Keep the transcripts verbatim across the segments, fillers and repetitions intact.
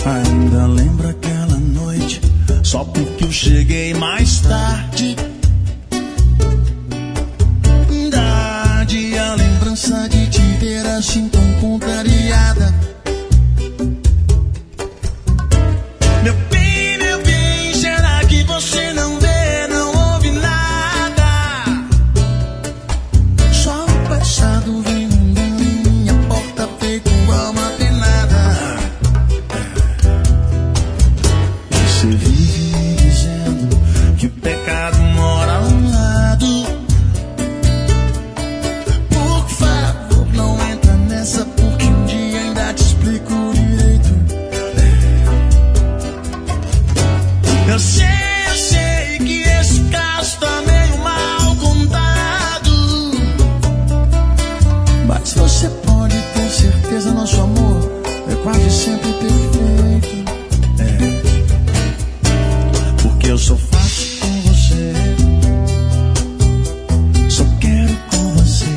Ainda lembro aquela noite, só porque eu cheguei mais tarde. Tarde, a lembrança de te ver assim tão contrariada. Meu bem, meu bem, será que você não vê, não ouve nada? Só o passado vem rondando em minha porta, feito alma penada. Você vive me dizendo que o pecado mora ao lado. Por favor, não entra nessa, porque um dia ainda te explico direito. Eu sei, eu sei que esse caso tá meio mal contado, mas você pode ter certeza, nosso amor é quase sempre perfeito. É, porque eu sou fácil com você, só quero com você,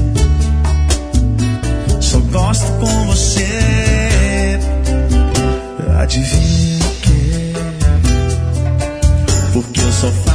só gosto com você. Adivinha o que? Porque eu sou fácil.